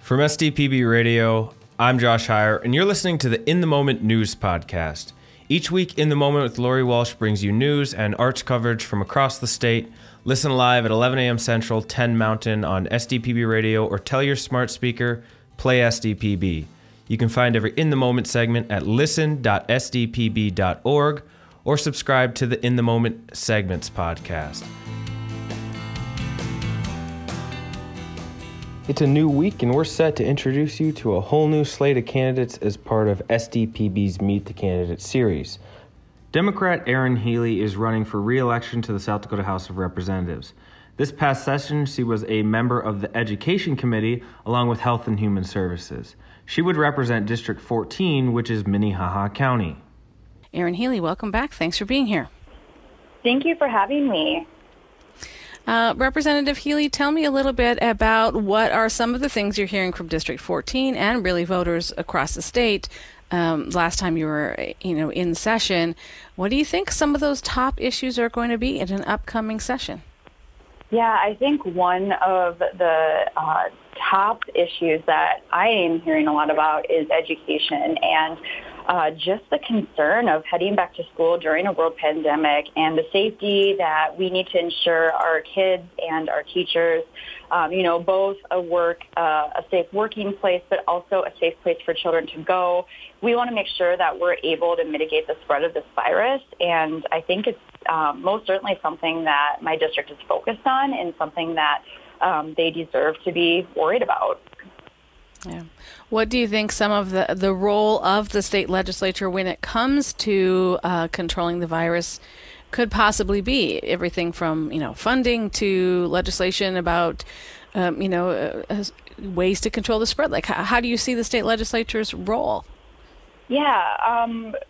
From SDPB Radio, I'm Josh Heyer, and you're listening to the In the Moment News Podcast. Each week, In the Moment with Lori Walsh brings you news and arts coverage from across the state. Listen live at 11 a.m. Central, 10 Mountain on SDPB Radio, or tell your smart speaker, play SDPB. You can find every In the Moment segment at listen.sdpb.org or subscribe to the In the Moment Segments podcast. It's a new week, and we're set to introduce you to a whole new slate of candidates as part of SDPB's Meet the Candidates series. Democrat Erin Healy is running for re-election to the South Dakota House of Representatives. This past session, she was a member of the Education Committee along with Health and Human Services. She would represent District 14, which is Minnehaha County. Erin Healy, welcome back. Thanks for being here. Thank you for having me. Representative Healy, tell me a little bit about what are some of the things you're hearing from District 14 and really voters across the state. Last time you were, in session, what do you think some of those top issues are going to be in an upcoming session? Yeah, I think one of the top issues that I am hearing a lot about is education and just the concern of heading back to school during a world pandemic and the safety that we need to ensure our kids and our teachers, both a safe working place, but also a safe place for children to go. We want to make sure that we're able to mitigate the spread of this virus, and I think it's most certainly something that my district is focused on and something that they deserve to be worried about. Yeah. What do you think some of the role of the state legislature when it comes to controlling the virus could possibly be? Everything from, funding to legislation about, ways to control the spread. Like, how do you see the state legislature's role? Yeah,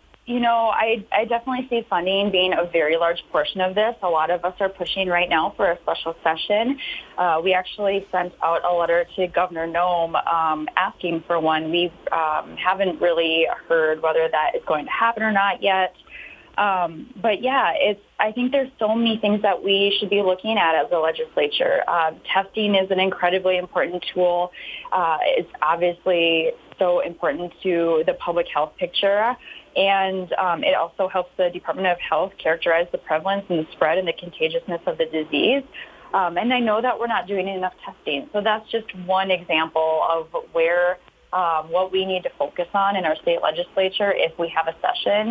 I definitely see funding being a very large portion of this. A lot of us are pushing right now for a special session. We actually sent out a letter to Governor Noem asking for one. We haven't really heard whether that is going to happen or not yet. But yeah, I think there's so many things that we should be looking at as a legislature. Testing is an incredibly important tool. It's obviously so important to the public health picture. And it also helps the Department of Health characterize the prevalence and the spread and the contagiousness of the disease. And I know that we're not doing enough testing. So that's just one example of where what we need to focus on in our state legislature if we have a session.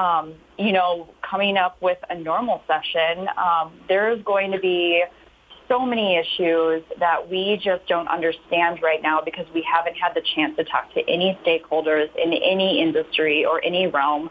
Coming up with a normal session, there's going to be so many issues that we just don't understand right now because we haven't had the chance to talk to any stakeholders in any industry or any realm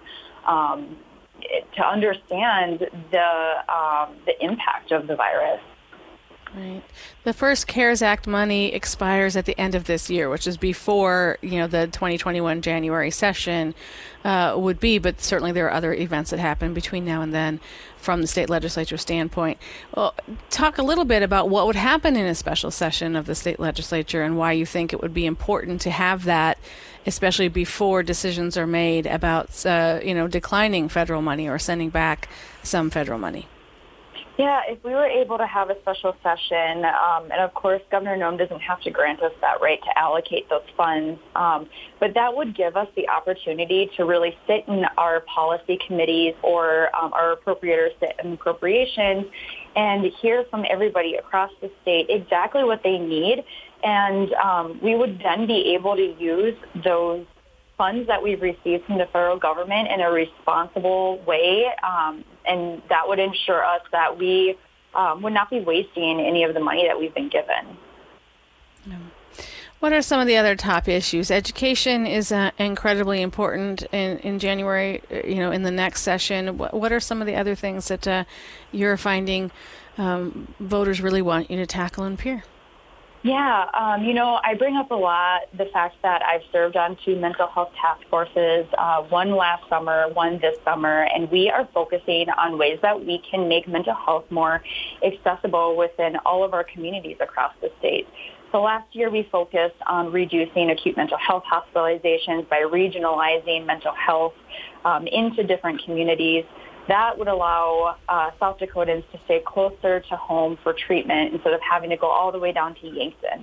to understand the impact of the virus. Right. The first CARES Act money expires at the end of this year, which is before, the 2021 January session would be, but certainly there are other events that happen between now and then from the state legislature standpoint. Well, talk a little bit about what would happen in a special session of the state legislature and why you think it would be important to have that, especially before decisions are made about, declining federal money or sending back some federal money. Yeah, if we were able to have a special session, and of course Governor Noem doesn't have to grant us that right to allocate those funds, but that would give us the opportunity to really sit in our policy committees or our appropriators sit in appropriations and hear from everybody across the state exactly what they need, and we would then be able to use those funds that we've received from the federal government in a responsible way, and that would ensure us that we would not be wasting any of the money that we've been given. What are some of the other top issues? Education is incredibly important in January, in the next session. What are some of the other things that you're finding voters really want you to tackle and peer? Yeah, I bring up a lot the fact that I've served on 2 mental health task forces, one last summer, one this summer, and we are focusing on ways that we can make mental health more accessible within all of our communities across the state. So last year we focused on reducing acute mental health hospitalizations by regionalizing mental health into different communities. That would allow South Dakotans to stay closer to home for treatment instead of having to go all the way down to Yankton.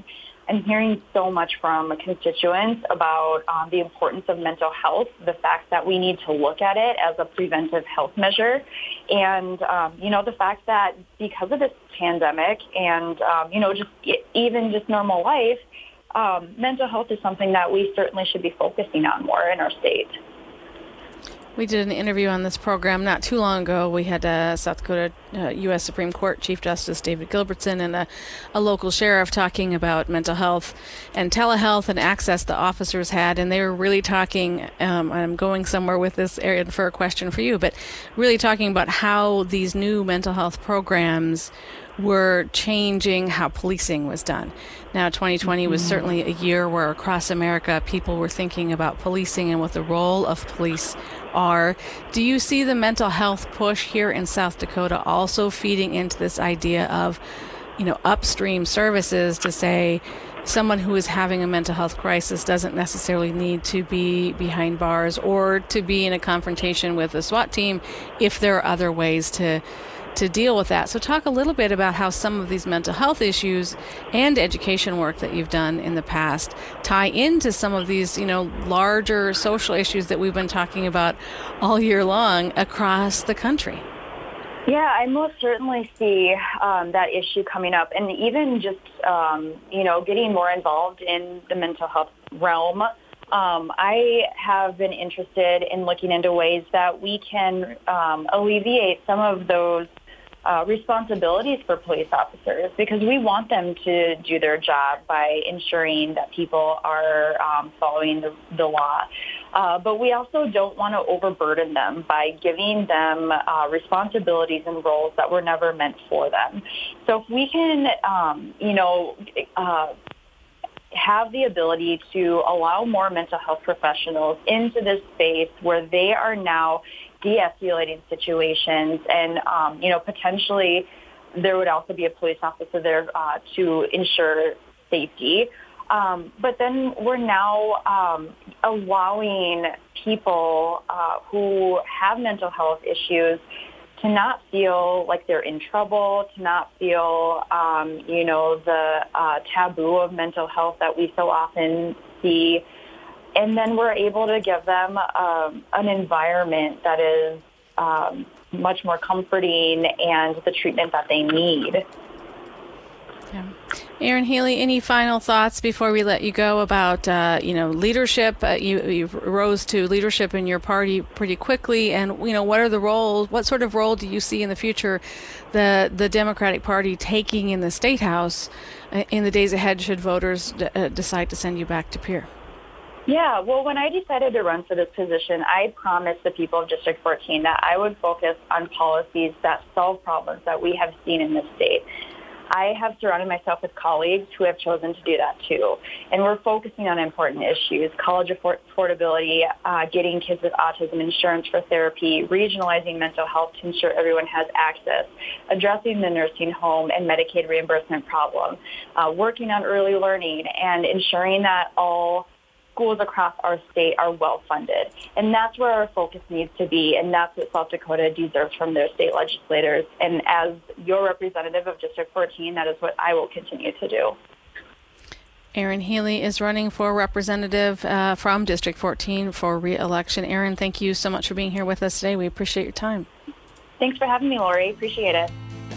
and hearing so much from constituents about the importance of mental health, the fact that we need to look at it as a preventive health measure, and, the fact that because of this pandemic and, even just normal life, mental health is something that we certainly should be focusing on more in our state. We did an interview on this program not too long ago. We had South Dakota U.S. Supreme Court Chief Justice David Gilbertson and a local sheriff talking about mental health and telehealth and access the officers had. And they were really talking, I'm going somewhere with this area for a question for you, but really talking about how these new mental health programs were changing how policing was done. Now, 2020 was certainly a year where across America people were thinking about policing and what the role of police are. Do you see the mental health push here in South Dakota also feeding into this idea of, upstream services to say someone who is having a mental health crisis doesn't necessarily need to be behind bars or to be in a confrontation with a SWAT team if there are other ways to deal with that? So talk a little bit about how some of these mental health issues and education work that you've done in the past tie into some of these, larger social issues that we've been talking about all year long across the country. Yeah, I most certainly see that issue coming up, and even just, getting more involved in the mental health realm. I have been interested in looking into ways that we can alleviate some of those responsibilities for police officers, because we want them to do their job by ensuring that people are following the law. But we also don't want to overburden them by giving them responsibilities and roles that were never meant for them. So if we can, have the ability to allow more mental health professionals into this space where they are now de-escalating situations, and potentially there would also be a police officer there to ensure safety. But then we're now allowing people who have mental health issues to not feel like they're in trouble, to not feel, the taboo of mental health that we so often see. And then we're able to give them an environment that is much more comforting and the treatment that they need. Yeah. Erin Healy, any final thoughts before we let you go about, leadership? You rose to leadership in your party pretty quickly, and, what are the roles? What sort of role do you see in the future the Democratic Party taking in the State House in the days ahead should voters decide to send you back to Pierre? Yeah, well, when I decided to run for this position, I promised the people of District 14 that I would focus on policies that solve problems that we have seen in this state. I have surrounded myself with colleagues who have chosen to do that too. And we're focusing on important issues: college affordability, getting kids with autism insurance for therapy, regionalizing mental health to ensure everyone has access, addressing the nursing home and Medicaid reimbursement problem, working on early learning, and ensuring that all schools across our state are well funded. And that's where our focus needs to be, and that's what South Dakota deserves from their state legislators. And as your representative of District 14, that is what I will continue to do. Erin Healy is running for representative from District 14 for re-election. Erin, thank you so much for being here with us today. We appreciate your time. Thanks for having me, Lori. Appreciate it.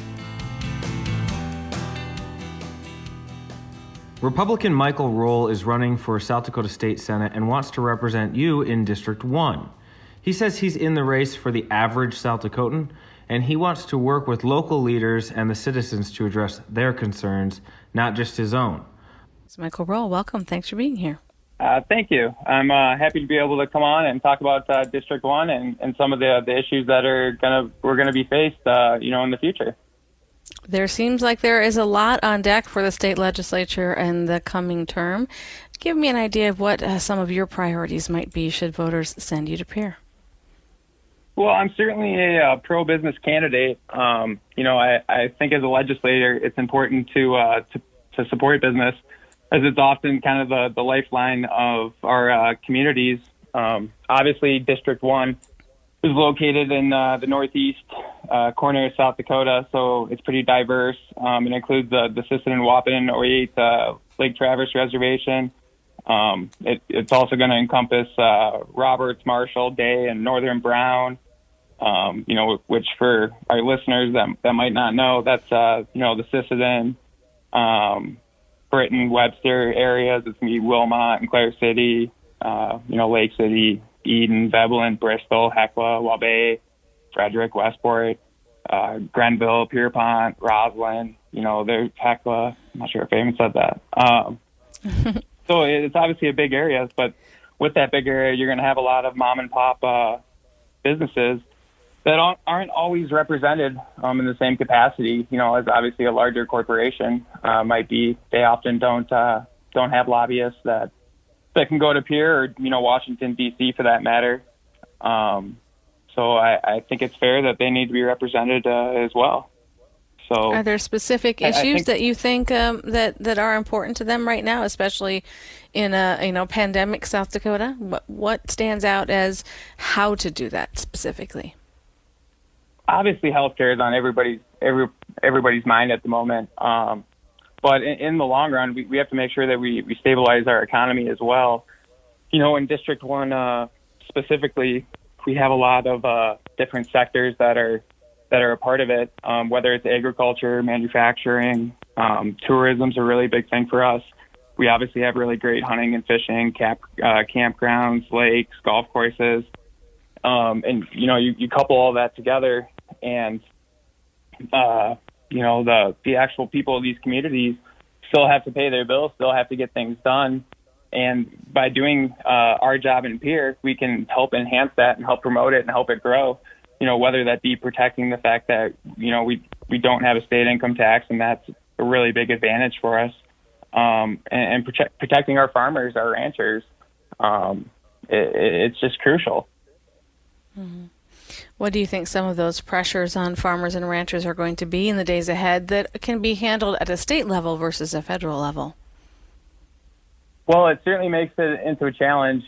Republican Michael Roll is running for South Dakota State Senate and wants to represent you in District 1. He says he's in the race for the average South Dakotan, and he wants to work with local leaders and the citizens to address their concerns, not just his own. So Michael Roll, welcome. Thanks for being here. Thank you. I'm happy to be able to come on and talk about District 1 and some of the issues that we're going to be faced, in the future. There seems like there is a lot on deck for the state legislature in the coming term. Give me an idea of what some of your priorities might be should voters send you to Pierre. Well, I'm certainly a pro-business candidate. I think as a legislator, it's important to support business, as it's often kind of the lifeline of our communities. Obviously, District 1 is located in the northeast corner of South Dakota, so it's pretty diverse. It includes the Sisseton-Wahpeton Oyate Lake Traverse Reservation. It's also going to encompass Roberts, Marshall, Day, and Northern Brown. Which for our listeners that might not know, that's the Sisseton, Britton, Webster areas. It's going to be Wilmot and Clare City, Lake City, Eden, Veblen, Bristol, Hecla, Waubay, Frederick, Westport, Grenville, Pierpont, Roslyn. There's Hecla. I'm not sure if I even said that. So it's obviously a big area, but with that big area, you're going to have a lot of mom and pop businesses that aren't always represented in the same capacity, as obviously a larger corporation might be. They often don't have lobbyists that can go to Pierre or Washington D.C. for that matter. So I think it's fair that they need to be represented as well. So are there specific issues that you think that are important to them right now, especially in a pandemic South Dakota? What stands out as how to do that specifically? Obviously, healthcare is on everybody's mind at the moment. But in the long run, we have to make sure that we stabilize our economy as well. In District 1 specifically, we have a lot of different sectors that are a part of it, whether it's agriculture, manufacturing, tourism's a really big thing for us. We obviously have really great hunting and fishing, campgrounds, lakes, golf courses. And, you couple all that together and, the actual people of these communities still have to pay their bills, still have to get things done. And by doing our job in Pierre, we can help enhance that and help promote it and help it grow, whether that be protecting the fact that, we don't have a state income tax, and that's a really big advantage for us, and protecting our farmers, our ranchers. It's just crucial. Mm-hmm. What do you think some of those pressures on farmers and ranchers are going to be in the days ahead that can be handled at a state level versus a federal level? Well, it certainly makes it into a challenge.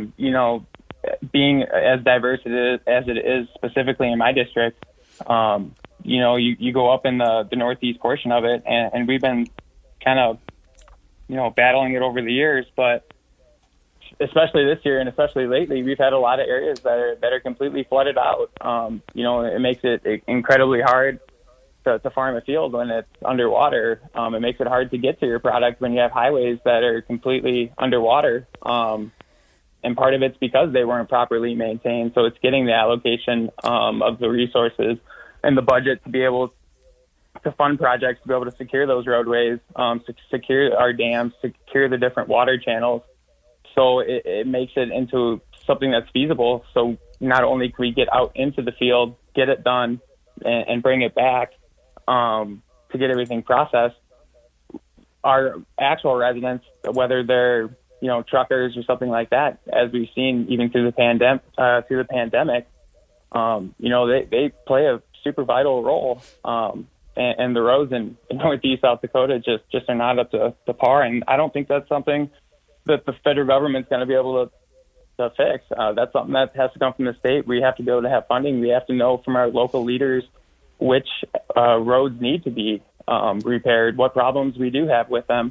Being as diverse as it is specifically in my district, you go up in the northeast portion of it, and we've been kind of, battling it over the years, but especially this year and especially lately, we've had a lot of areas that are completely flooded out. It makes it incredibly hard to farm a field when it's underwater. It makes it hard to get to your product when you have highways that are completely underwater. And part of it's because they weren't properly maintained. So it's getting the allocation of the resources and the budget to be able to fund projects, to be able to secure those roadways, to secure our dams, secure the different water channels. So it makes it into something that's feasible. So not only can we get out into the field, get it done, and bring it back to get everything processed, our actual residents, whether they're truckers or something like that, as we've seen even through the pandemic, they play a super vital role. And the roads in northeast South Dakota just are not up to par. And I don't think that's something that the federal government's going to be able to fix. That's something that has to come from the state. We have to be able to have funding. We have to know from our local leaders which roads need to be repaired, what problems we do have with them.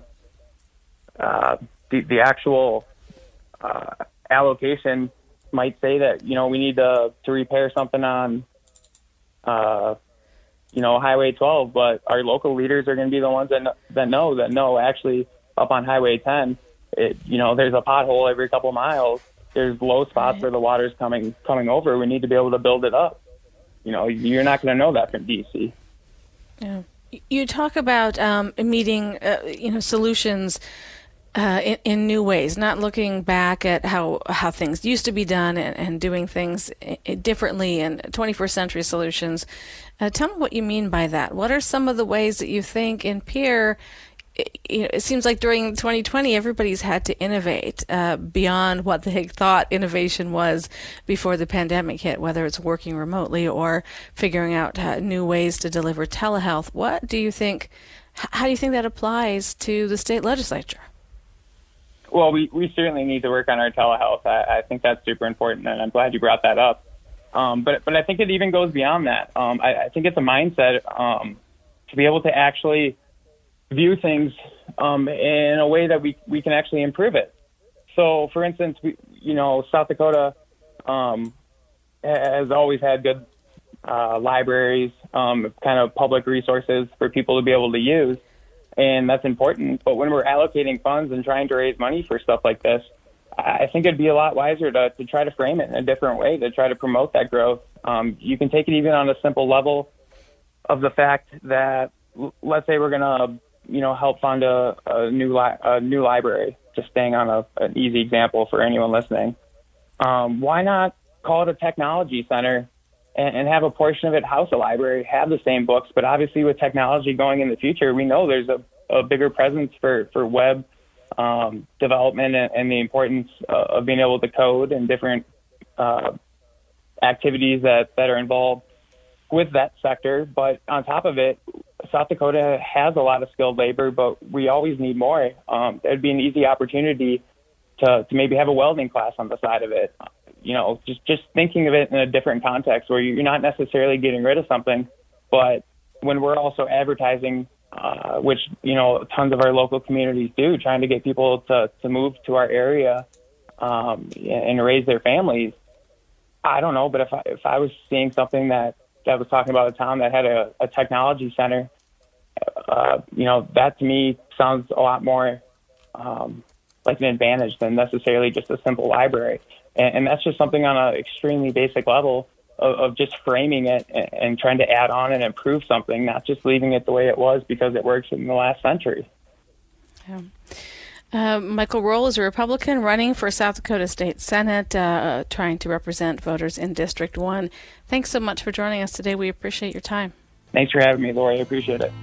The actual allocation might say that, we need to repair something on, Highway 12, but our local leaders are going to be the ones that know actually up on Highway 10, there's a pothole every couple miles. There's low spots where the water's coming over. We need to be able to build it up. You're not going to know that from DC. Yeah. You talk about meeting, solutions in new ways, not looking back at how things used to be done and doing things differently and 21st century solutions. Tell me what you mean by that. What are some of the ways that you think in Pierre, it seems like during 2020, everybody's had to innovate beyond what they thought innovation was before the pandemic hit, whether it's working remotely or figuring out new ways to deliver telehealth. How do you think that applies to the state legislature? Well, we certainly need to work on our telehealth. I think that's super important, and I'm glad you brought that up. But I think it even goes beyond that. I think it's a mindset to be able to actually view things in a way that we can actually improve it. So, for instance, South Dakota has always had good libraries, kind of public resources for people to be able to use, and that's important. But when we're allocating funds and trying to raise money for stuff like this, I think it'd be a lot wiser to try to frame it in a different way, to try to promote that growth. You can take it even on a simple level of the fact that, let's say we're going to, help fund a new library, just staying on an easy example for anyone listening. Why not call it a technology center and have a portion of it house a library, have the same books, but obviously with technology going in the future, we know there's a bigger presence for web development and the importance of being able to code and different activities that are involved with that sector. But on top of it, South Dakota has a lot of skilled labor, but we always need more. It'd be an easy opportunity to maybe have a welding class on the side of it. Just thinking of it in a different context where you're not necessarily getting rid of something, but when we're also advertising, which, tons of our local communities do, trying to get people to move to our area and raise their families. I don't know, but if I was seeing something that was talking about a town that had a technology center, that to me sounds a lot more like an advantage than necessarily just a simple library. And that's just something on an extremely basic level of just framing it and trying to add on and improve something, not just leaving it the way it was because it works in the last century. Yeah. Michael Roll is a Republican running for South Dakota State Senate, trying to represent voters in District 1. Thanks so much for joining us today. We appreciate your time. Thanks for having me, Lori. I appreciate it.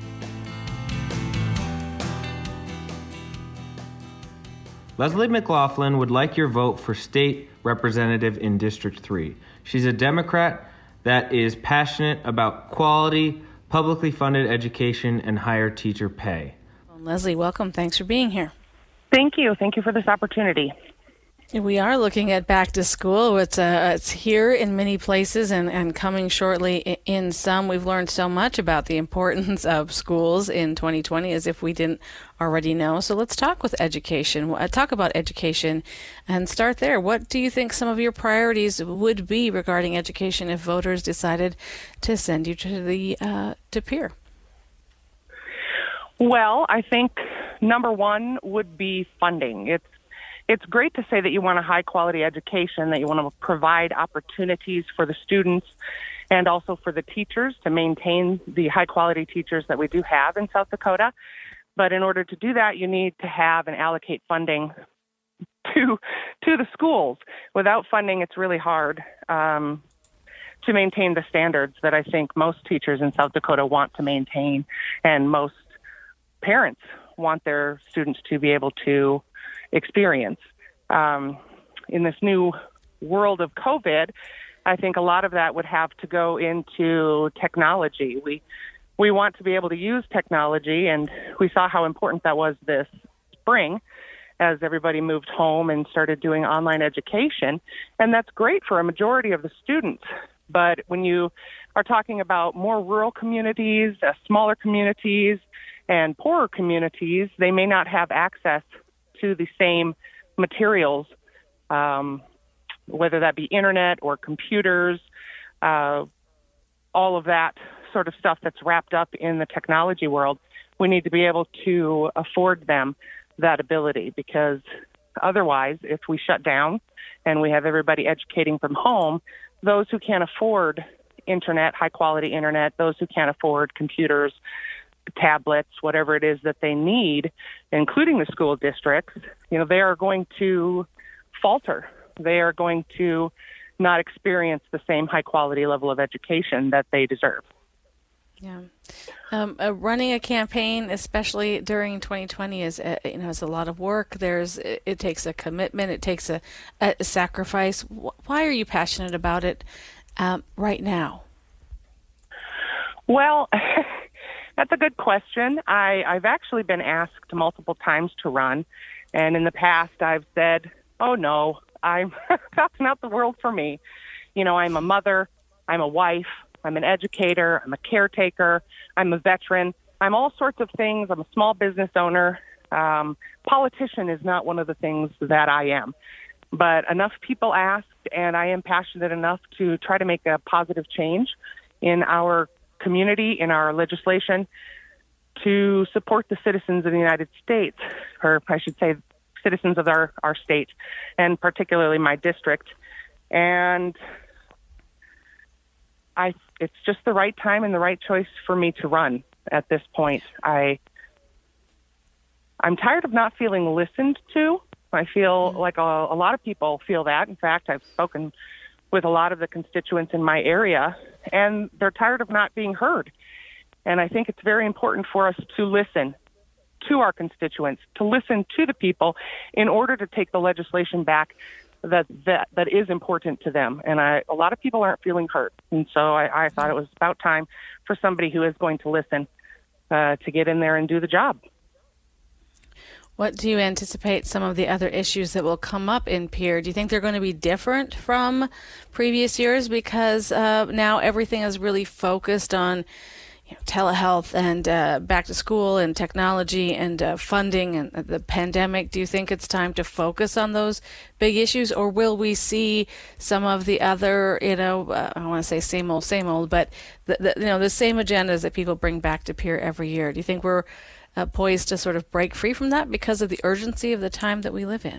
Leslie McLaughlin would like your vote for state representative in District 3. She's a Democrat that is passionate about quality, publicly funded education, and higher teacher pay. Leslie, welcome. Thanks for being here. Thank you. Thank you for this opportunity. We are looking at back to school. It's here in many places and coming shortly in some. We've learned so much about the importance of schools in 2020 as if we didn't already know. So let's talk with education. Talk about education and start there. What do you think some of your priorities would be regarding education if voters decided to send you to Pierre? Well, I think number one would be funding. It's great to say that you want a high-quality education, that you want to provide opportunities for the students and also for the teachers to maintain the high-quality teachers that we do have in South Dakota. But in order to do that, you need to have and allocate funding to the schools. Without funding, it's really hard to maintain the standards that I think most teachers in South Dakota want to maintain, and most parents want their students to be able to experience. In this new world of COVID, I think a lot of that would have to go into technology. We want to be able to use technology, and we saw how important that was this spring as everybody moved home and started doing online education, and that's great for a majority of the students. But when you are talking about more rural communities, smaller communities, and poorer communities, they may not have access to the same materials, whether that be internet or computers, all of that sort of stuff that's wrapped up in the technology world. We need to be able to afford them that ability, because otherwise, if we shut down and we have everybody educating from home, those who can't afford internet, high-quality internet, those who can't afford computers, tablets, whatever it is that they need, including the school districts, they are going to falter. They are going to not experience the same high quality level of education that they deserve. Yeah. Running a campaign, especially during 2020, is a lot of work. It takes a commitment. It takes a sacrifice. Why are you passionate about it right now? Well, that's a good question. I've actually been asked multiple times to run, and in the past I've said, oh no, that's not the world for me. I'm a mother, I'm a wife, I'm an educator, I'm a caretaker, I'm a veteran, I'm all sorts of things. I'm a small business owner. Politician is not one of the things that I am. But enough people asked, and I am passionate enough to try to make a positive change in our community, in our legislation, to support the citizens of the United States, or I should say citizens of our state, and particularly my district. And it's just the right time and the right choice for me to run at this point. I'm tired of not feeling listened to. I feel like a lot of people feel that. In fact, I've spoken with a lot of the constituents in my area, and they're tired of not being heard. And I think it's very important for us to listen to our constituents, to listen to the people in order to take the legislation back that is important to them. And a lot of people aren't feeling heard. And so I thought it was about time for somebody who is going to listen to get in there and do the job. What do you anticipate some of the other issues that will come up in Pierre? Do you think they're going to be different from previous years because now everything is really focused on telehealth and back to school and technology and funding and the pandemic? Do you think it's time to focus on those big issues, or will we see some of the other, I don't want to say same old, but the same agendas that people bring back to Pierre every year? Do you think we're poised to sort of break free from that because of the urgency of the time that we live in?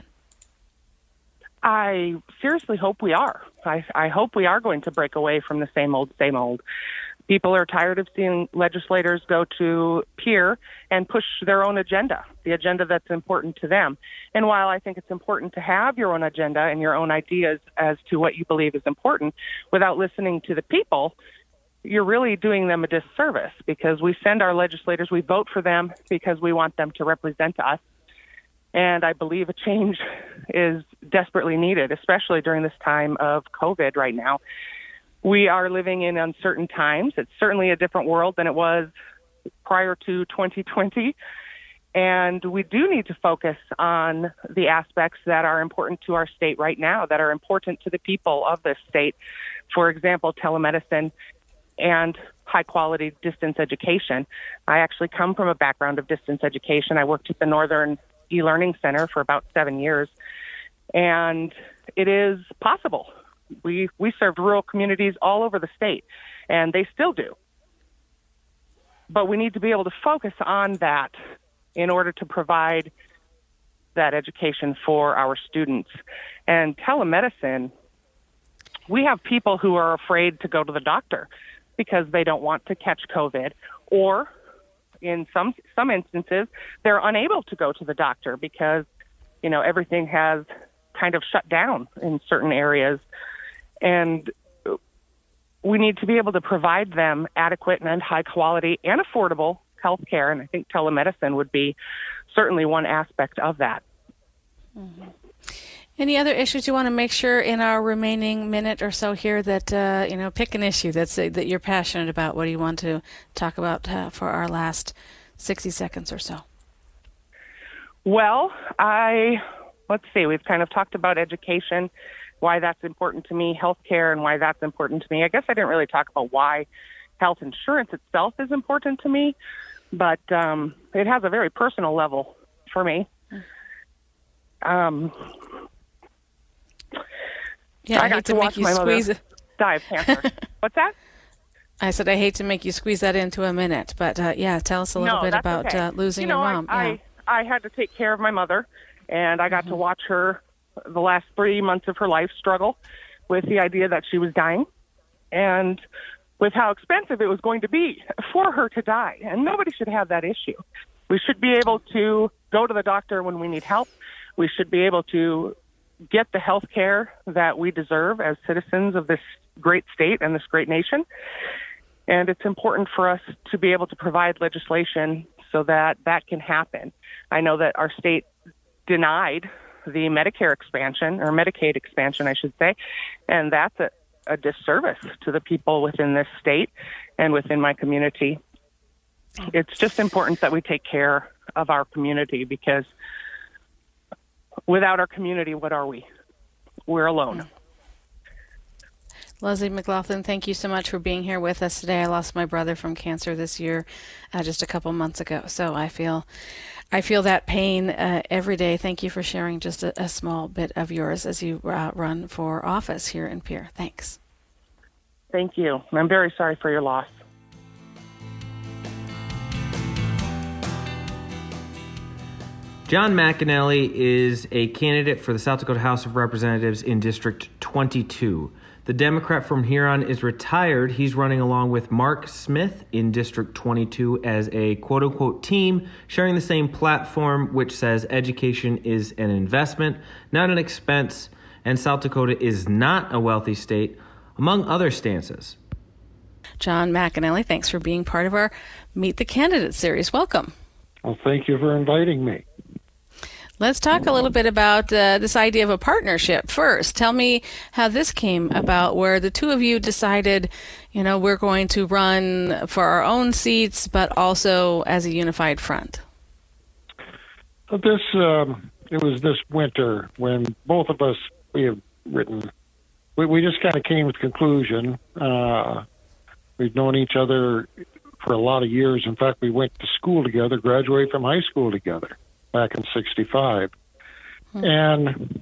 I seriously hope we are. I hope we are going to break away from the same old. People are tired of seeing legislators go to Pierre and push their own agenda, the agenda that's important to them. And while I think it's important to have your own agenda and your own ideas as to what you believe is important, without listening to the people, you're really doing them a disservice, because we send our legislators, we vote for them because we want them to represent us. And I believe a change is desperately needed, especially during this time of COVID right now. We are living in uncertain times. It's certainly a different world than it was prior to 2020. And we do need to focus on the aspects that are important to our state right now, that are important to the people of this state. For example, telemedicine and high-quality distance education. I actually come from a background of distance education. I worked at the Northern E-Learning Center for about 7 years, and it is possible. We served rural communities all over the state, and they still do. But we need to be able to focus on that in order to provide that education for our students. And telemedicine, we have people who are afraid to go to the doctor because they don't want to catch COVID, or in some instances, they're unable to go to the doctor because, everything has kind of shut down in certain areas. And we need to be able to provide them adequate and high quality and affordable health care. And I think telemedicine would be certainly one aspect of that. Mm-hmm. Any other issues you want to make sure in our remaining minute or so here that, pick an issue that you're passionate about? What do you want to talk about for our last 60 seconds or so? Well, let's see, we've kind of talked about education, why that's important to me, healthcare, and why that's important to me. I guess I didn't really talk about why health insurance itself is important to me, but it has a very personal level for me. Yeah, I got to watch my mother die of cancer. What's that? I said I hate to make you squeeze that into a minute, but tell us a little bit about losing your mom. I had to take care of my mother, and I got to watch her the last 3 months of her life struggle with the idea that she was dying and with how expensive it was going to be for her to die. And nobody should have that issue. We should be able to go to the doctor when we need help. We should be able to get the health care that we deserve as citizens of this great state and this great nation. And it's important for us to be able to provide legislation so that that can happen. I know that our state denied the Medicare expansion, or Medicaid expansion, I should say, and that's a disservice to the people within this state and within my community. It's just important that we take care of our community, because without our community, what are we? We're alone. Leslie McLaughlin, thank you so much for being here with us today. I lost my brother from cancer this year, just a couple months ago. So I feel that pain every day. Thank you for sharing just a small bit of yours as you run for office here in Pierre. Thanks. Thank you. I'm very sorry for your loss. John McAnally is a candidate for the South Dakota House of Representatives in District 22. The Democrat from Huron is retired. He's running along with Mark Smith in District 22 as a quote-unquote team, sharing the same platform, which says education is an investment, not an expense, and South Dakota is not a wealthy state, among other stances. John McAnally, thanks for being part of our Meet the Candidate series. Welcome. Well, thank you for inviting me. Let's talk a little bit about this idea of a partnership first. Tell me how this came about, where the two of you decided, we're going to run for our own seats, but also as a unified front. It was this winter when both of us, we have written, we just kind of came to the conclusion. We've known each other for a lot of years. In fact, we went to school together, graduated from high school together back in '65. And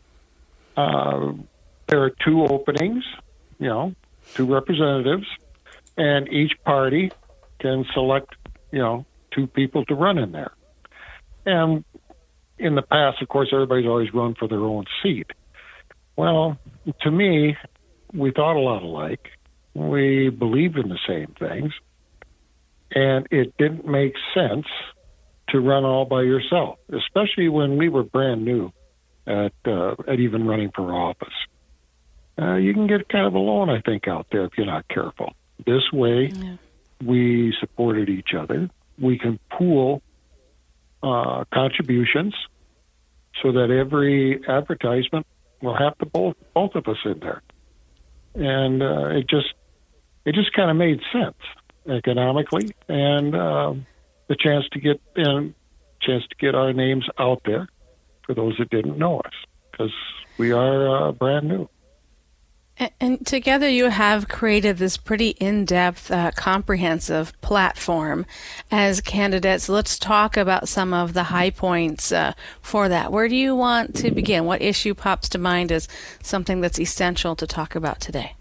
there are two openings, two representatives, and each party can select, two people to run in there. And in the past, of course, everybody's always run for their own seat. Well, to me, we thought a lot alike. We believed in the same things. And it didn't make sense to run all by yourself, especially when we were brand new at even running for office. You can get kind of alone, I think, out there if you're not careful. This way, we supported each other. We can pool contributions so that every advertisement will have the both of us in there. And it just kind of made sense economically, and the chance to get our names out there for those that didn't know us, because we are brand new. And together you have created this pretty in-depth, comprehensive platform as candidates. Let's talk about some of the high points for that. Where do you want to begin? What issue pops to mind as something that's essential to talk about today?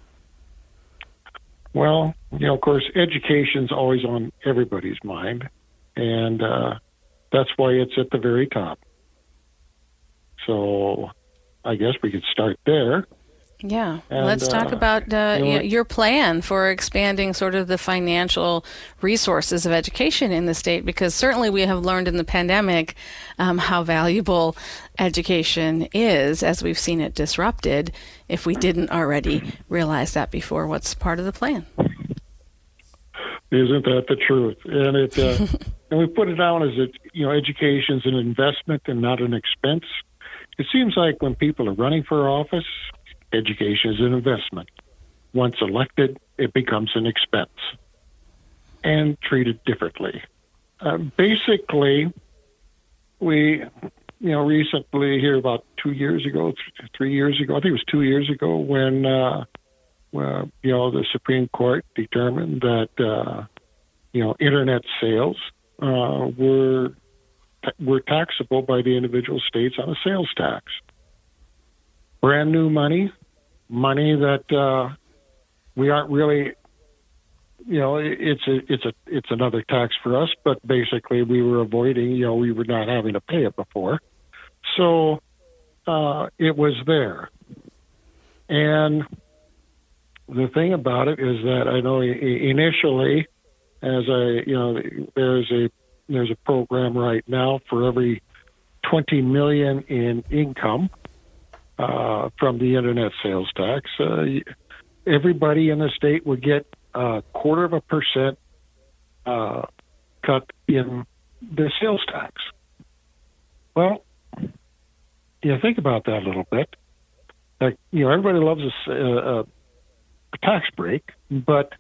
Well, of course, education's always on everybody's mind, and that's why it's at the very top. So I guess we could start there. Yeah, and, let's talk about your plan for expanding sort of the financial resources of education in the state, because certainly we have learned in the pandemic how valuable education is, as we've seen it disrupted, if we didn't already realize that before. What's part of the plan? Isn't that the truth? And it and we put it down as education's an investment and not an expense. It seems like when people are running for office, education is an investment. Once elected, it becomes an expense and treated differently. Basically, we, recently here about 2 years ago, 3 years ago, I think it was 2 years ago, when, the Supreme Court determined that, internet sales were taxable by the individual states on a sales tax. Brand new money that we aren't really, it's another tax for us, but basically we were avoiding, we were not having to pay it before. So it was there. And the thing about it is that I know initially, there's a program right now for every $20 million in income from the internet sales tax. Everybody in the state would get 0.25% cut in the sales tax. Well, think about that a little bit. Like, everybody loves a tax break, but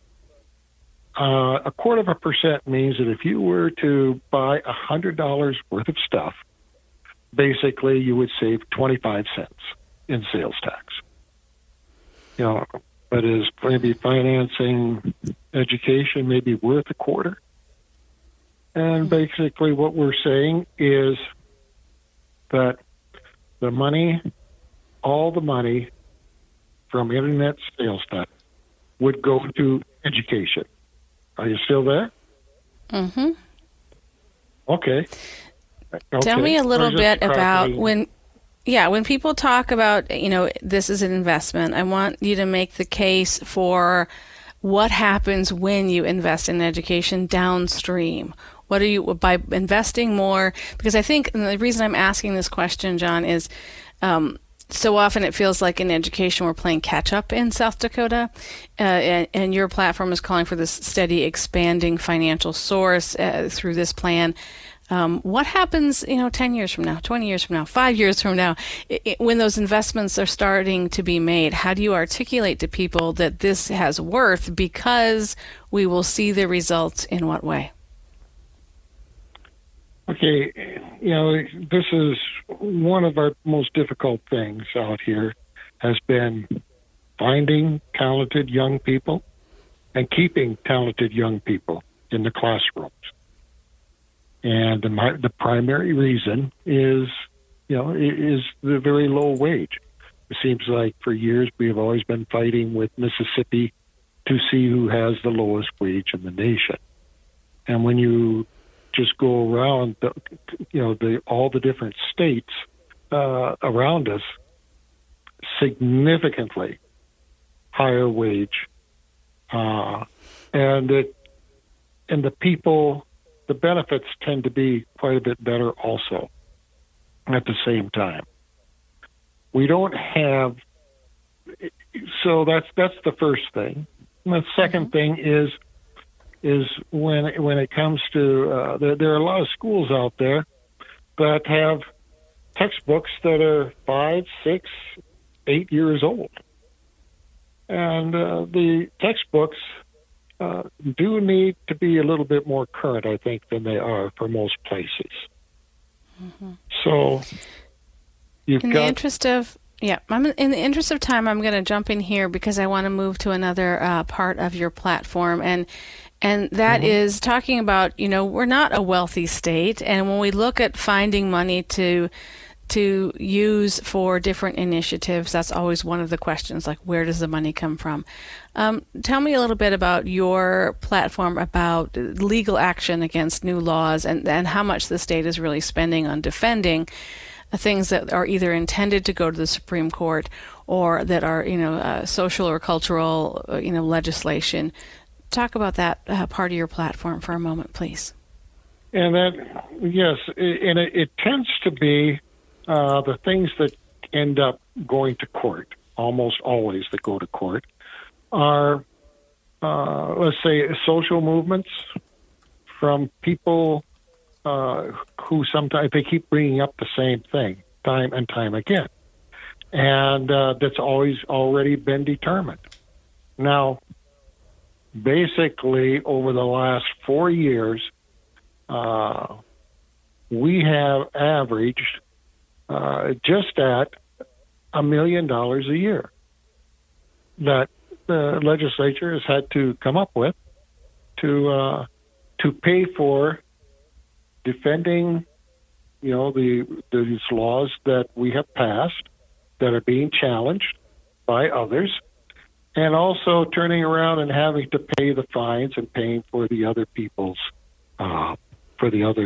0.25% means that if you were to buy $100 worth of stuff, basically you would save 25 cents in sales tax. but is maybe financing education maybe worth a quarter? And basically what we're saying is that the money, all the money from internet sales tax would go to education. Are you still there? Mm-hmm. Okay. Tell me a little bit about when people talk about, this is an investment, I want you to make the case for what happens when you invest in education downstream. What are you, by investing more? Because I think, and the reason I'm asking this question, John, is so often it feels like in education we're playing catch up in South Dakota, and your platform is calling for this steady expanding financial source through this plan. What happens, 10 years from now, 20 years from now, 5 years from now, when those investments are starting to be made? How do you articulate to people that this has worth because we will see the results in what way? Okay, this is one of our most difficult things out here has been finding talented young people and keeping talented young people in the classrooms. And the primary reason is the very low wage. It seems like for years we have always been fighting with Mississippi to see who has the lowest wage in the nation. And when you just go around, all the different states around us, significantly higher wage, and the people. The benefits tend to be quite a bit better also at the same time. We don't have, so that's the first thing. And the second thing is when it comes to, there are a lot of schools out there that have textbooks that are 5, 6, 8 years old. And the textbooks do need to be a little bit more current, I think, than they are for most places. Mm-hmm. So in the interest of time, I'm going to jump in here because I want to move to another part of your platform, and that is talking about, we're not a wealthy state, and when we look at finding money to use for different initiatives, that's always one of the questions, like where does the money come from? Tell me a little bit about your platform, about legal action against new laws, and how much the state is really spending on defending things that are either intended to go to the Supreme Court or that are, social or cultural, legislation. Talk about that part of your platform for a moment, please. And that, yes, and it tends to be the things that end up going to court, almost always that go to court, are, let's say, social movements from people who sometimes they keep bringing up the same thing time and time again. And that's always already been determined. Now, basically, over the last 4 years, we have averaged just at $1 million a year that the legislature has had to come up with to pay for defending, these laws that we have passed that are being challenged by others, and also turning around and having to pay the fines and paying for the other people's for the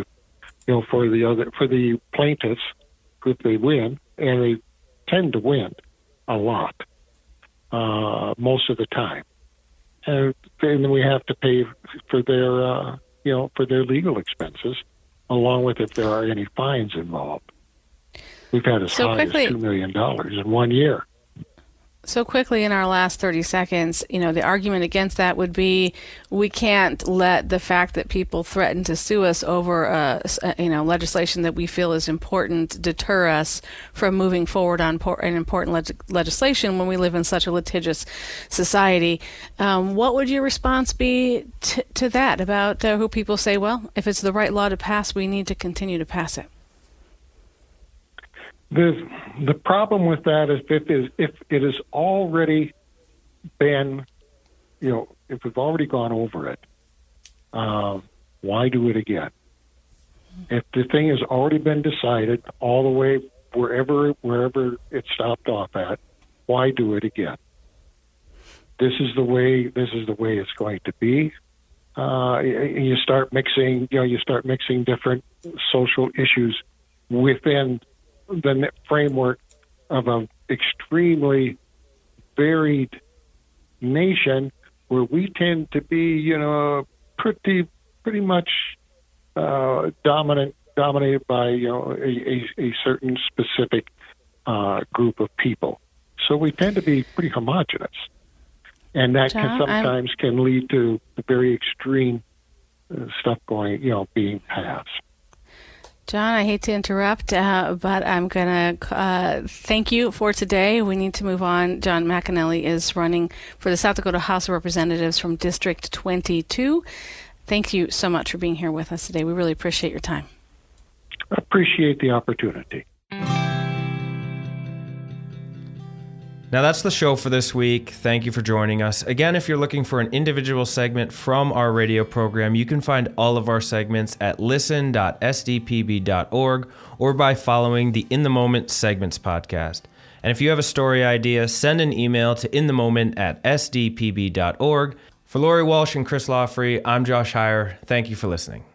plaintiffs if they win, and they tend to win a lot most of the time, and then we have to pay for their for their legal expenses, along with if there are any fines involved. We've had as high as $2 million in 1 year. So quickly, in our last 30 seconds, the argument against that would be we can't let the fact that people threaten to sue us over, legislation that we feel is important deter us from moving forward on an important legislation when we live in such a litigious society. What would your response be to that about who people say, well, if it's the right law to pass, we need to continue to pass it? The problem with that is if it is already been, if we've already gone over it, why do it again? If the thing has already been decided all the way wherever it stopped off at, why do it again? This is the way it's going to be. You start mixing different social issues within the framework of an extremely varied nation, where we tend to be, pretty much dominated by a certain specific group of people. So we tend to be pretty homogenous. And that sometimes can lead to very extreme stuff being passed. John, I hate to interrupt, but I'm going to thank you for today. We need to move on. John McAnally is running for the South Dakota House of Representatives from District 22. Thank you so much for being here with us today. We really appreciate your time. I appreciate the opportunity. Now that's the show for this week. Thank you for joining us. Again, if you're looking for an individual segment from our radio program, you can find all of our segments at listen.sdpb.org or by following the In the Moment Segments podcast. And if you have a story idea, send an email to inthemoment@sdpb.org. For Lori Walsh and Chris Lawfrey, I'm Josh Heyer. Thank you for listening.